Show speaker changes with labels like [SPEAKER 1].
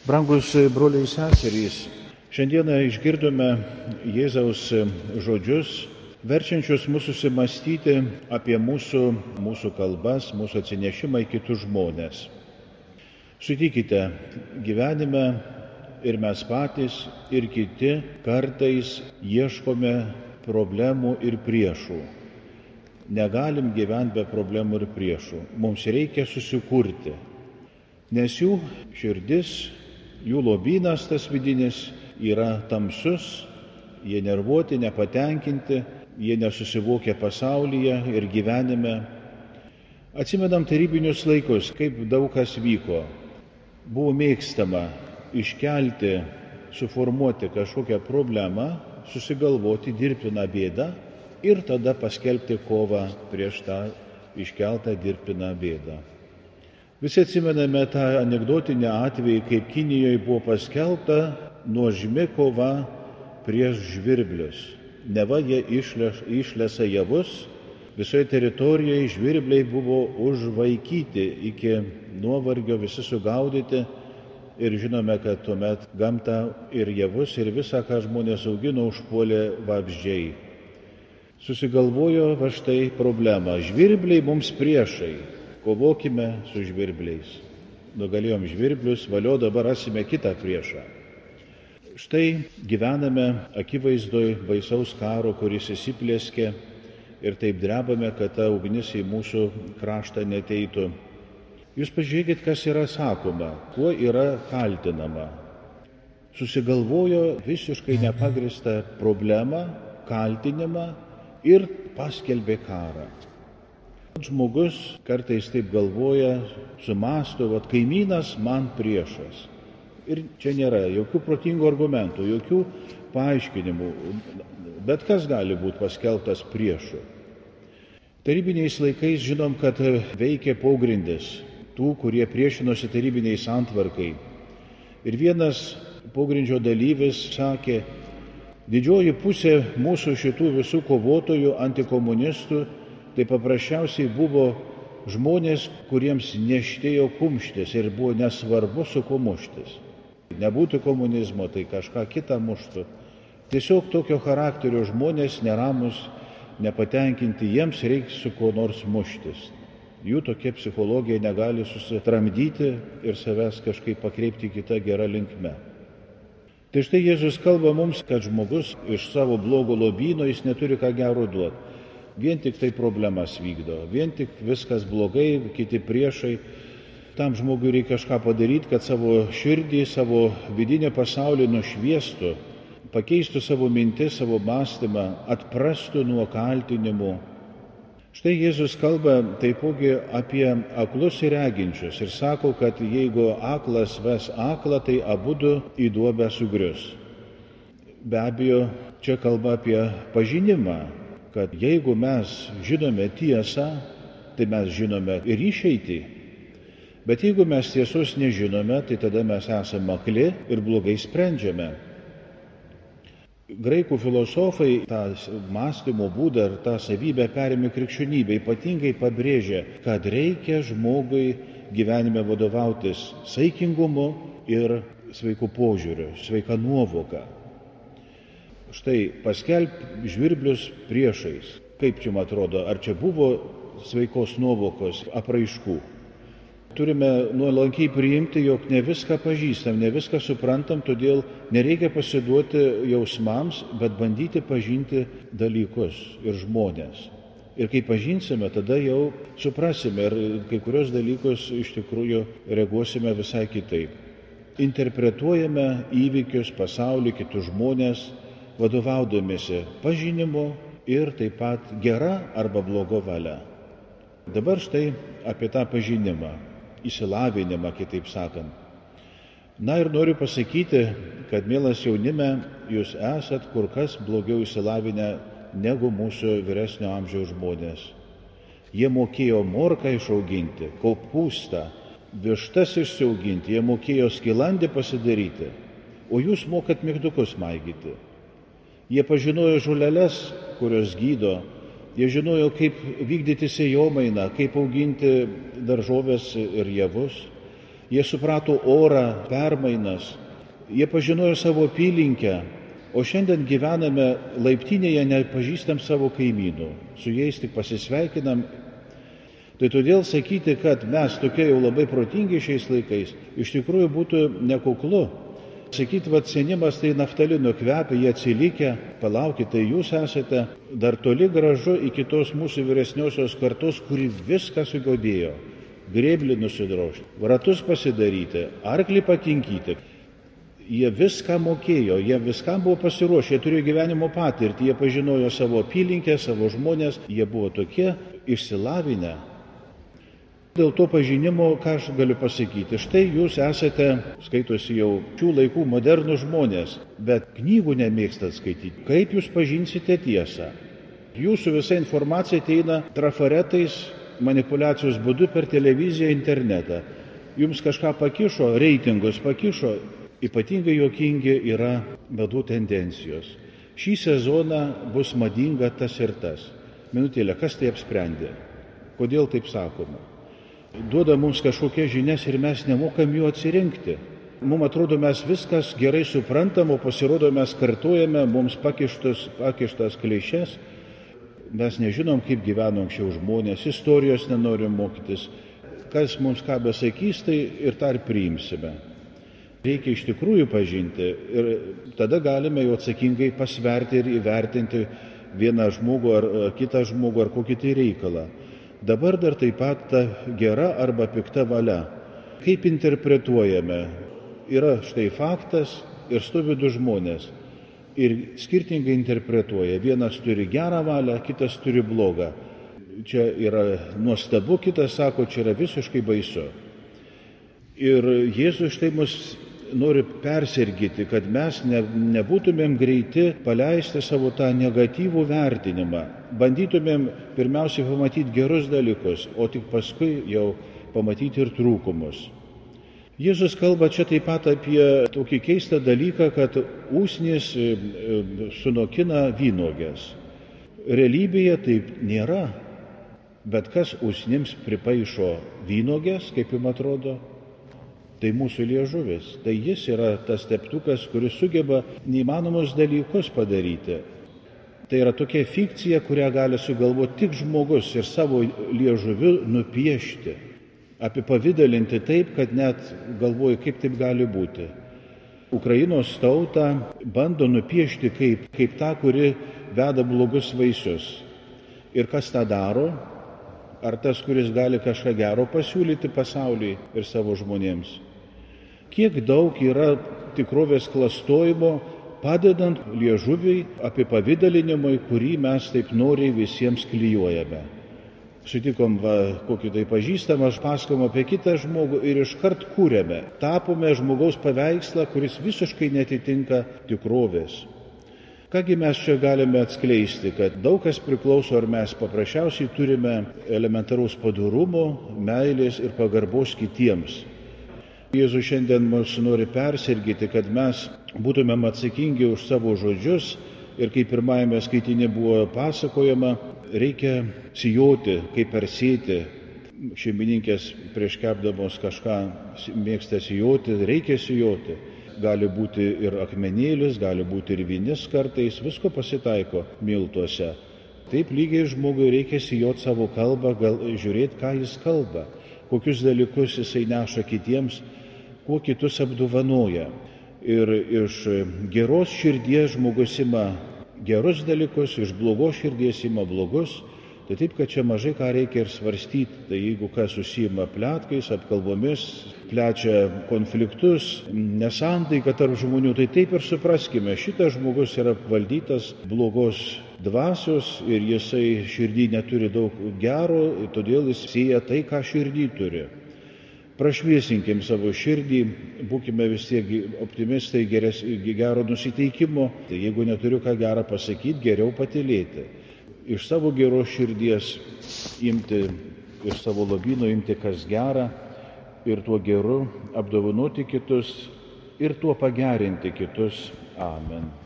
[SPEAKER 1] Brangus broliai seserys, šiandieną išgirdome Jėzaus žodžius, verčiančius mūsų susimąstyti apie mūsų kalbas, mūsų atsinešimą į kitus žmones. Sutikite, gyvenime ir mes patys, ir kiti kartais ieškome problemų ir priešų. Negalim gyventi be problemų ir priešų. Mums reikia susikurti, nes jų širdis, jų lobynas tas vidinis yra tamsus, jie nervuoti, nepatenkinti, jie nesusivokia pasaulyje ir gyvenime. Atsimenam tarybinius laikus, kaip daug kas vyko. Buvo mėgstama iškelti, suformuoti kažkokią problemą, susigalvoti dirbtiną bėdą ir tada paskelbti kovą prieš tą iškeltą dirbtiną bėdą. Visi atsimename tą anekdotinę atvejį, kaip Kinijoje buvo paskelbta nuožmi kova prieš žvirblius. Neva jie išlesa javus, visoje teritorijoje žvirbliai buvo užvaikyti iki nuovargio, visi sugaudyti ir žinome, kad tuomet gamtą ir javus ir visą, ką žmonės augino, užpuolė vabzdžiai. Susigalvojo va štai problemą. Žvirbliai mums priešai. Kovokime su žvirbliais. Nugalėjom žvirblius, valio, dabar rasime kitą priešą. Štai gyvename akivaizdoj baisaus karo, kuris įsiplėskė ir taip drebame, kad ta ugnis į mūsų kraštą neteitų. Jūs pažiūrėkit, kas yra sakoma, kuo yra kaltinama. Susigalvojo visiškai nepagristą problemą, kaltinimą ir paskelbė karą. Žmogus kartais taip galvoja, sumąsto, kad kaimynas man priešas. Ir čia nėra jokių protingų argumentų, jokių paaiškinimų, bet kas gali būti paskelbtas priešu. Tarybiniais laikais žinom, kad veikė pogrindis tų, kurie priešinosi tarybiniai santvarkai. Ir vienas pogrindžio dalyvis sakė, didžioji pusė mūsų šitų visų kovotojų antikomunistų tai paprasčiausiai buvo žmonės, kuriems neštėjo kumštis ir buvo nesvarbu su kuo muštis. Nebūtų komunizmo, tai kažką kitą muštų. Tiesiog tokio charakterio žmonės neramus, nepatenkinti, jiems reikia su kuo nors muštis. Jų tokia psichologija negali susitramdyti ir savęs kažkaip pakreipti kitą gerą linkme. Tai štai Jėzus kalba mums, kad žmogus iš savo blogo lobyno jis neturi ką gero duoti. Vien tik tai problemas vykdo, vien tik viskas blogai, kiti priešai. Tam žmogui reikia kažką padaryti, kad savo širdį, savo vidinį pasaulį nušviestų, pakeistų savo mintis, savo mąstymą, atprastų nuo kaltinimų. Štai Jėzus kalba taipogi apie aklus ir reginčius ir sako, kad jeigu aklas ves aklą, tai abudu į duobę sugrius. Be abejo, čia kalba apie pažinimą. Kad jeigu mes žinome tiesą, tai mes žinome ir išeitį. Bet jeigu mes tiesos nežinome, tai tada mes esame akli ir blogai sprendžiame. Graikų filosofai tą mąstymo būdą ir tą savybę perėmė krikščionybę, ypatingai pabrėžė, kad reikia žmogui gyvenime vadovautis saikingumu ir sveiku požiūriu, sveika nuovoka. Štai paskelb žvirblius priešais. Kaip jums atrodo, ar čia buvo sveikos nuovokos apraiškų? Turime nuolankiai priimti, jog ne viską pažįstam, ne viską suprantam, todėl nereikia pasiduoti jausmams, bet bandyti pažinti dalykus ir žmonės. Ir kai pažinsime, tada jau suprasime ir kai kurios dalykus iš tikrųjų reaguosime visai kitaip. Interpretuojame įvykius, pasaulį, kitus žmonės, vadovaudomėsi pažinimu ir taip pat gera arba blogo valia. Dabar štai apie tą pažinimą, išsilavinimą, kitaip sakant. Na ir noriu pasakyti, kad, mielas jaunime, jūs esat kur kas blogiau išsilavinę negu mūsų vyresnio amžiaus žmonės. Jie mokėjo morką išauginti, kopūstą, vištas išsiauginti, jie mokėjo skilandį pasidaryti, o jūs mokat mygdukus maigyti. Jie pažinojo žoleles, kurios gydo, jie žinojo, kaip vykdyti sėjomainą, kaip auginti daržovės ir javus. Jie suprato orą, permainas, jie pažinojo savo apylinkę, o šiandien gyvename laiptinėje, nepažįstam savo kaimynų, su jais tik pasisveikinam. Tai todėl sakyti, kad mes tokie jau labai protingi šiais laikais, iš tikrųjų būtų nekuklu. Sakyti, senimas tai naftalino kvepia, jie atsilikę, palaukite, tai jūs esate dar toli gražu iki tos mūsų vyresniosios kartos, kuri viską sugebėjo. Grėblį nusidrožti, ratus pasidaryti, arklį pakinkyti. Jie viską mokėjo, jie viskam buvo pasiruošę, jie turėjo gyvenimo patirtį, jie pažinojo savo apylinkę, savo žmonės, jie buvo tokie išsilavinę. Dėl to pažinimo, ką aš galiu pasakyti, štai jūs esate, skaitosi jau šių laikų modernų žmonės, bet knygų nemėgstat skaityti. Kaip jūs pažinsite tiesą? Jūsų visa informacija ateina trafaretais, manipuliacijos būdu per televiziją, internetą. Jums kažką pakišo, reitingus pakišo, ypatingai juokingi yra madų tendencijos. Šį sezoną bus madinga tas ir tas. Minutėlė, kas tai apsprendė? Kodėl taip sakoma? Duoda mums kažkokias žinias ir mes nemokam jų atsirinkti. Mums atrodo, mes viskas gerai suprantam, o pasirodo mes kartuojame mums pakištas klišes. Mes nežinom, kaip gyveno anksčiau žmonės, istorijos nenorim mokytis. Kas mums ką besakys, tai ir tą ir priimsime. Reikia iš tikrųjų pažinti ir tada galime jau atsakingai pasverti ir įvertinti vieną žmogų ar kitą žmogų ar kokį tai reikalą. Dabar dar taip pat ta gera arba pikta valia. Kaip interpretuojame? Yra štai faktas ir stovi du žmonės. Ir skirtingai interpretuoja. Vienas turi gerą valią, kitas turi blogą. Čia yra nuostabu, kitas sako, čia yra visiškai baisu. Ir Jėzus štai mus nori persergyti, kad mes nebūtumėm greiti paleisti savo tą negatyvų vertinimą. Bandytumėm pirmiausiai pamatyti gerus dalykus, o tik paskui jau pamatyti ir trūkumus. Jėzus kalba čia taip pat apie tokį keistą dalyką, kad usnys sunokina vynuogės. Realybėje taip nėra, bet kas usnims pripaišo vynuogės, kaip jums atrodo, tai mūsų liežuvis. Tai jis yra tas teptukas, kuris sugeba neįmanomus dalykus padaryti. Tai yra tokia fikcija, kurią gali sugalvoti tik žmogus ir savo liežuviu nupiešti. Apipavidalinti taip, kad net galvoju, kaip taip gali būti. Ukrainos tautą bando nupiešti kaip tą, kuri veda blogus vaisius. Ir kas tą daro? Ar tas, kuris gali kažką gero pasiūlyti pasauliui ir savo žmonėms? Kiek daug yra tikrovės klastojimo, padedant liežuviui apipavidalinimui, kurį mes taip noriai visiems klijuojame. Sutikom kokį tai pažįstamą, aš pasakom apie kitą žmogų ir iškart kūrėme. Tapome žmogaus paveikslą, kuris visiškai netitinka tikrovės. Kągi mes čia galime atskleisti, kad daug kas priklauso, ar mes paprasčiausiai turime elementaraus padorumo, meilės ir pagarbos kitiems. Jėzus šiandien mus nori persergyti, kad mes būtumėm atsakingi už savo žodžius ir kaip pirmajame skaitinė buvo pasakojama, reikia sijoti, kaip persėti. Šeimininkės prieš kepdamos kažką mėgsta sijoti, reikia sijoti. Gali būti ir akmenėlis, gali būti ir vinis kartais, visko pasitaiko miltuose. Taip lygiai žmogui reikia sijoti savo kalbą, žiūrėti, ką jis kalba, kokius dalykus jisai neša kitiems, kuo kitus apdovanoja. Ir iš geros širdies žmogus ima gerus dalykus, iš blogos širdies ima blogus. Tai taip, kad čia mažai ką reikia ir svarstyti. Tai jeigu kas užsiima pletkais, apkalbomis, plečia konfliktus, nesantaiką tarp žmonių, tai taip ir supraskime, šitas žmogus yra apvaldytas blogos dvasios ir jisai širdį neturi daug gero, todėl jis sieja tai, ką širdį turi. Prašviesinkim savo širdį, būkime vis tiek optimistai, gero nusiteikimo. Tai jeigu neturiu ką gerą pasakyti, geriau patylėti. Iš savo geros širdies imti, iš savo lobyno imti kas gera ir tuo geru apdovanoti kitus ir tuo pagerinti kitus. Amen.